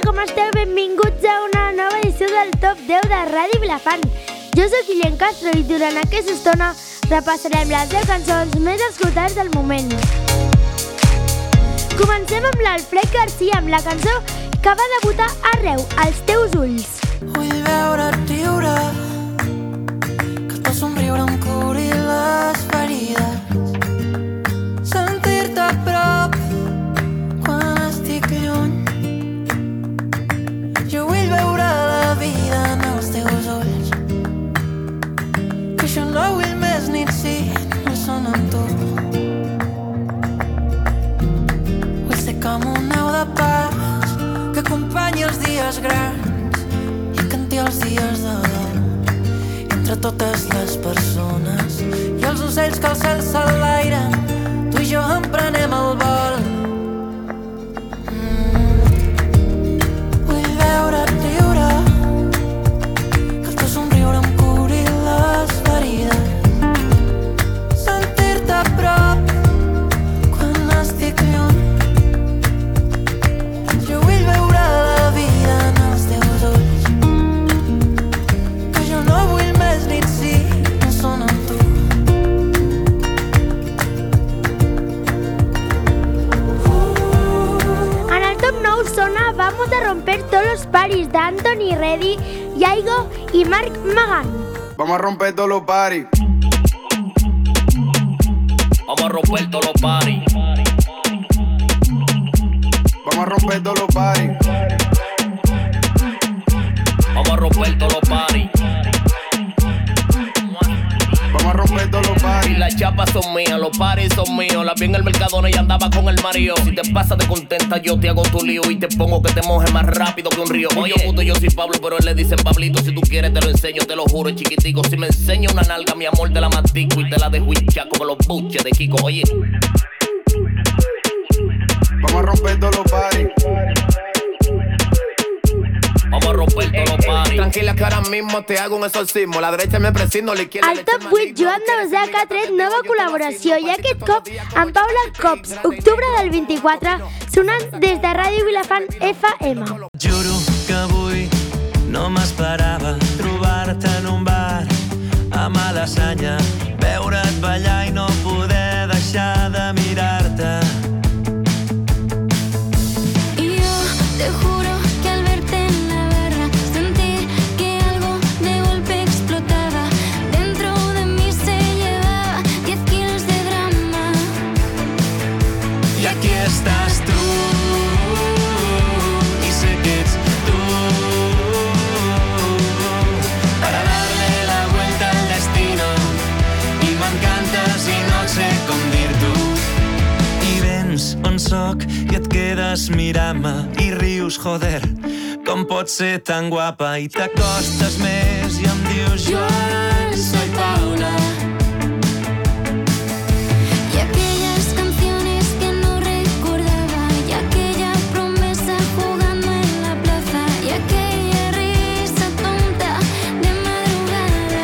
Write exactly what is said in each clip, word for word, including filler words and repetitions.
com esteu? Benvinguts a una nova edició del Top deu de Ràdio Vilafant. Jo soc Guillem Castro i durant aquesta estona repassarem les deu cançons més escoltades del moment. Comencem amb l'Alfred Garcia amb la cançó que va debutar arreu, als teus ulls. Vull veure't riure, que el teu somriure em curi les ferides, sentir-te a prop quan estic lluny. Jo vull veure la vida en els teus ulls, que jo no vull més nit si no són amb tu. Vull ser com un neu de pas que acompanyi els dies grans i canti els dies de dol entre totes les persones i els ocells que al cel s'enlairen. Tu i jo emprenem el vol. Vamos a romper todos los paris de Anthony Reddy, Yaigo y Mark Magan. Vamos a romper todos los paris. Vamos a romper todos los paris. Vamos a romper todos los paris. Vamos a romper todos los paris. Vamos a romper todos los paris. Y las chapas son mías, los paris son míos. La vi en el Mercadona y andaba con el marido. Si te pasas de contenta, yo te hago tu lío y te pongo que te moje más rápido que un río. Oye, yo puto, yo soy Pablo, pero él le dicen Pablito. Si tú quieres te lo enseño, te lo juro, chiquitico. Si me enseña una nalga, mi amor, te la mastico y te la dejo hincha como los buches de Kiko. Oye, vamos a romper todos los paris. Vamos a romper todos los paris. Tranquila que ahora mismo te hago un exorcismo. La derecha me presino, la izquierda... Al top vuit, Joan Dausà que ha tret nova col·laboració i aquest cop amb Paula Cops, octubre del vint-i-quatre, sonant des de Ràdio Vilafant F M. Juro que avui no m'esperava trobar-te en un bar a Malassanya, veure't ballar i no poder deixar de mirar-te. Y yo te juro que al verte en la barra sentí que algo de golpe explotaba. Dentro de mí se llevaba diez kilos de drama. Y aquí estás tú, y sé que ets tú, para darle la vuelta al destino. I m'encantes i no sé com dir-t'ho. I vens on soc i et quedes mirant-me i rius, joder, com pots ser tan guapa. I t'acostes més i em dius Joan, soy Paula. Y aquellas canciones que no recordaba, y aquella promesa jugando en la plaza, y aquella risa tonta de madrugada.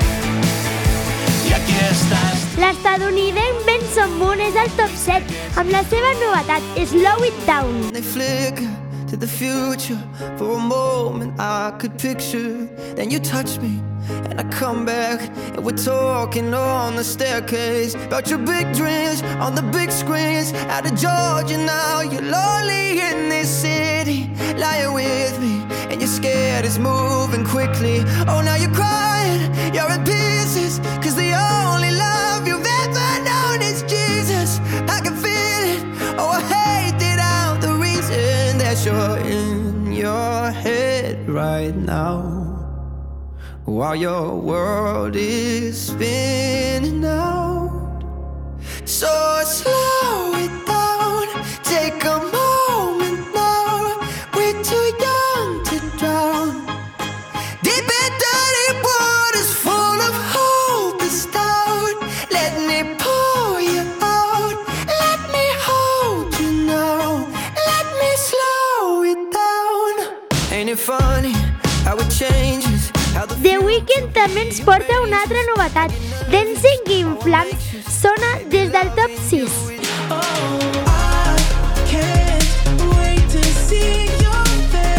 I aquí estàs. L'estadounidenc Benson Boone és al top set amb la seva novetat Slow It Down. They flicker to the future. For a moment I could picture. Then you touch me and I come back, and we're talking on the staircase about your big dreams on the big screens. Out of Georgia now, you're lonely in this city, lying with me, and you're scared it's moving quickly. Oh, now you're crying, you're in pieces, cause the only love you've ever known is Jesus. I can feel it, oh I hate it out, the reason that you're in your head right now, while your world is spinning out. So slow it down, take a moment now. We're too young to drown deep in dirty waters full of hope and doubt. Let me pour you out, let me hold you now, let me slow it down. Ain't it funny how it changes? The Weeknd també ens porta una altra novetat. Dancing in Flames sona des del top sis. Oh, I can't wait to see your face.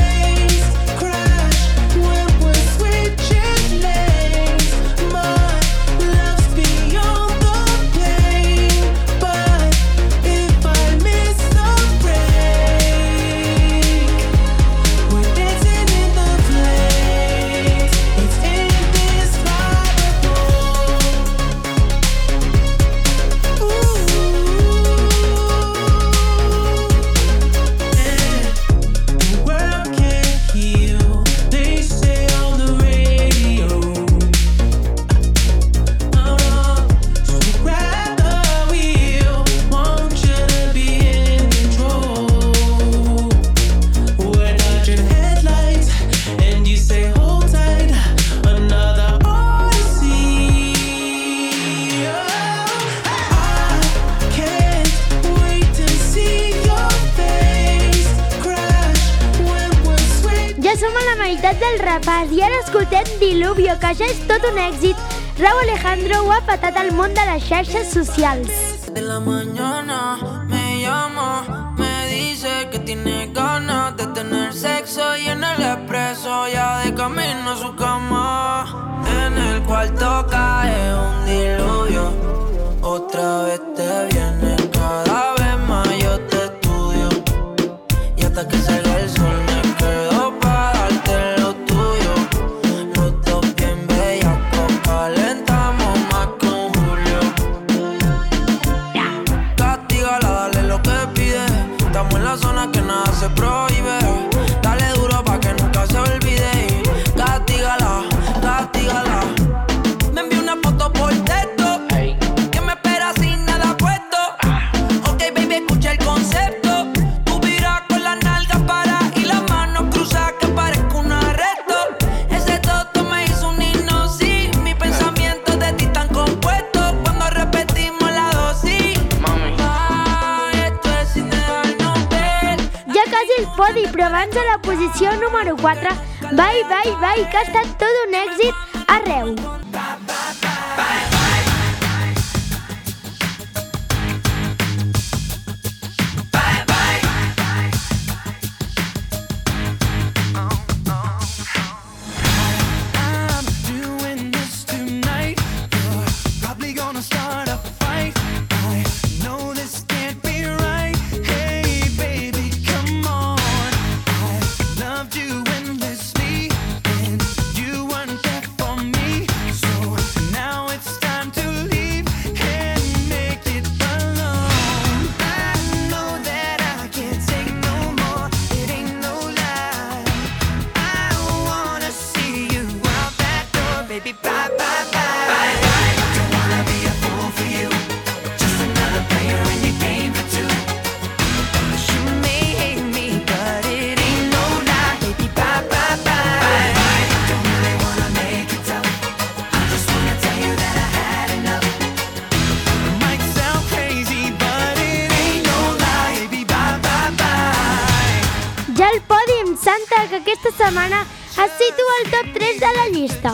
etapes i ara escoltem Diluvio, que ja és tot un èxit. Rauw Alejandro ho ha patat al món de les xarxes socials. De la mañana me llama, me dice que tiene ganas de tener sexo y en el expreso ya de camino a su cama. En el cuarto cae un diluvio, otra vez te viene, cada vez más yo te estudio y hasta que salga el sol me quedo para darte lo tuyo. Los dos bien bellacos, calentamos más que un julio. Castígala, dale lo que pide, estamos en la zona que nada se prohíbe. Dale duro pa' que nunca se olvide. Castígala, castígala. Me envió una foto por texto, que me espera sin nada puesto. Ok, baby, escucha el concepto. Tú viras con las nalgas para y las manos cruzadas que parezco un arresto. Ese toto me hizo un himno, sí. Mis pensamientos de ti están compuestos cuando repetimos la dosis. Mami, ay, esto es sin dejarnos ver. Ja quasi el podi, però abans a la posició número quatre, Bye Bye Bye, que ha estat tot un èxit arreu. I'm doing this tonight. You're probably gonna start a fight. I know this can't be right. Hey, baby, come on. I loved you endlessly, and you weren't there for me. So now it's time to leave and make it alone. I know that I can't take no more. It ain't no lie. I wanna see you out that door, baby. Bye, bye, bye. Don't wanna be a fool for you. Just another player in your game for two. You may hate me, but it ain't no lie, baby. Bye, bye, bye. Don't really wanna make it tough. I just wanna tell you that I had enough. It might sound crazy, but it ain't no lie, baby. Bye, bye, bye. Ja el podi amb Santa, que aquesta setmana es situa al top tres de la llista.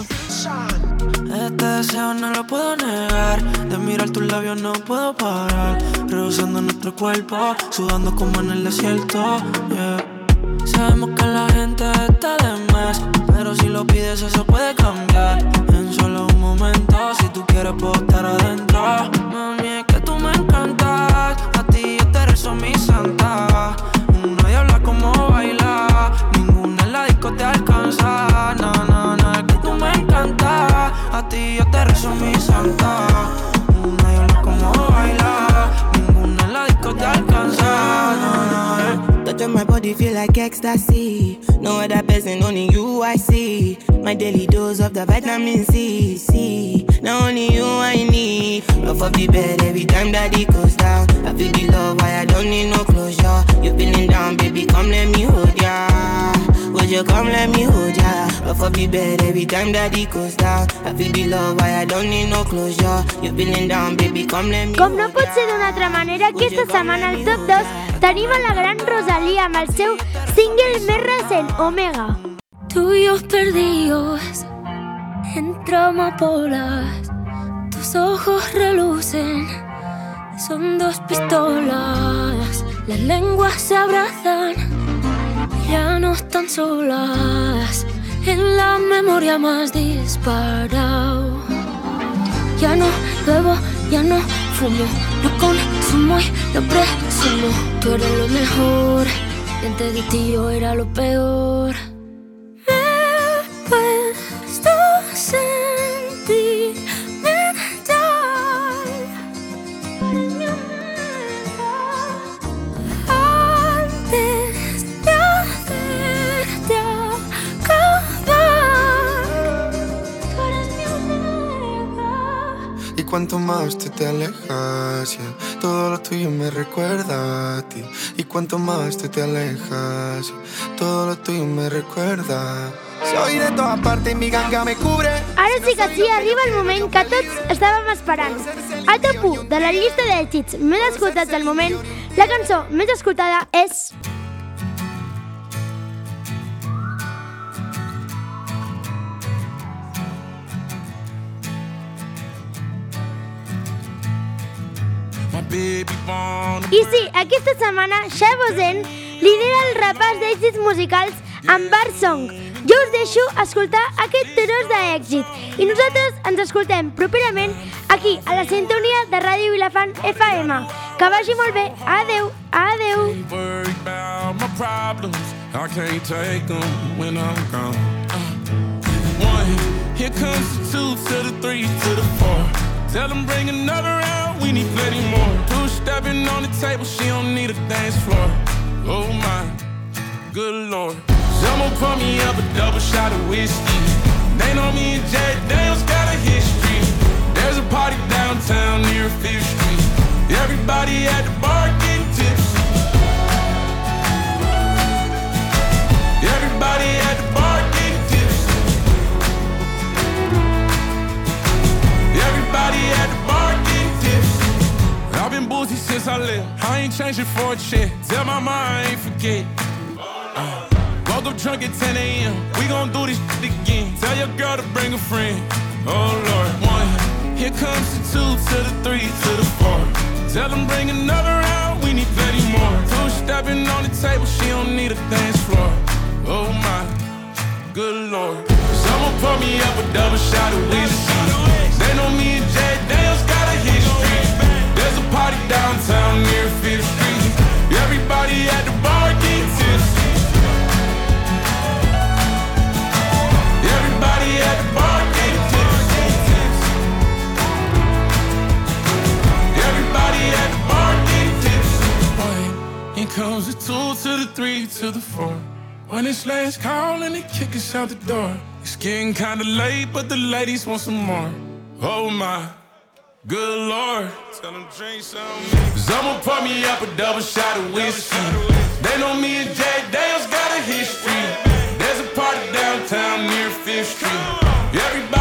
Este deseo no lo puedo negar. De mirar tus labios no puedo parar. Rehusando nuestro cuerpo, sudando como en el desierto. Yeah. Sabemos que la gente está de más, pero si lo pides eso puede cambiar. En solo un momento, si tú quieres puedo estar adentro. Mami, es que tú me encantas. A ti yo te rezo mi santa. Una diabla como baila, ninguna en la disco te alcanza. No, no, no, es que tú me encantas. A ti yo te rezo mi santa. Una diabla como baila, ninguna en la disco te alcanza. No, no, eh. Touch on my body feel like ecstasy. No other person, only you I see. My daily dose of the vitamin C. C. Now only you I need. Love of the bed every time that it goes down. I feel the love, why I don't need no closure. You feeling down, baby, come let me hold ya. Would you come let me hold ya? Love of the bed every time that it goes down. I feel the love, why I don't need no closure. You feeling down, baby, come let me Com hold no pot ser d'una altra manera, aquesta setmana al top dos tenim a la gran Rosalía amb el seu single més recent, Omega. Tuyos perdidos entre amapolas, tus ojos relucen, son dos pistolas, las lenguas se abrazan, ya no están solas, en la memoria más disparado. Ya no bebo, ya no fumo, lo consumo y lo presumo. Tú eres lo mejor, y antes de ti yo era lo peor. Me he puesto sentimental. Antes de hacerte acabar, tú eres mi omega. Y cuanto más tú te alejas, yeah, todo lo tuyo me recuerda a ti. Y cuanto más tú te alejas, yeah, todo lo tuyo me recuerda. Soy de todas partes y mi ganga me cubre. Ara sí que sí, arriba el moment que tots estàvem esperant. Al top u de la llista d'èxits més escoltats del moment, la cançó més escoltada és I sí, aquesta setmana Shavozen lidera el repàs d'èxits musicals amb Bar Song. Jo us deixo escoltar aquest tros d'èxit i nosaltres ens escoltem properament aquí a la sintonia de Ràdio Vilafant F M. Que vagi molt bé. Adeu, adeu. I can't take them when I'm gone. Uh, one, here comes the two to the three to the four. Tell them bring another round, we need plenty more. Two stepping on the table, she don't need a dance floor. Oh my, good lord. Someone pour me up a double shot of whiskey. They know me and Jay Daniels got a history. There's a party downtown near Fifth Street. Everybody at the bar getting tipsy. Everybody at the bar getting tipsy. Everybody at the bar getting tipsy. I've been boozy since I left. I ain't changing for a check. Tell my mom I ain't forget. Uh, woke up drunk at ten a.m. We gon' do this shit again. Tell your girl to bring a friend. Oh Lord. One, here comes the two to the three to the four. Tell them bring another round. We need plenty more. Two stepping on the table. She don't need a dance floor. Oh my, good lord. Someone pour me up a double shot of whiskey. They know me and Jay Daniels got a history. There's a party downtown near Fifth Street. Everybody at the bar getting tipsy. Everybody at the bar getting tipsy. Everybody at the bar getting tipsy. One, here comes the two to the three to the four. When it's last call and they kick us out the door. It's getting kinda late, but the ladies want some more. Oh my, good lord. Tell them drink some. Someone pour me up a double shot of whiskey. They know me and Jay Daniels got a history. There's a party downtown near Fifth Street. Everybody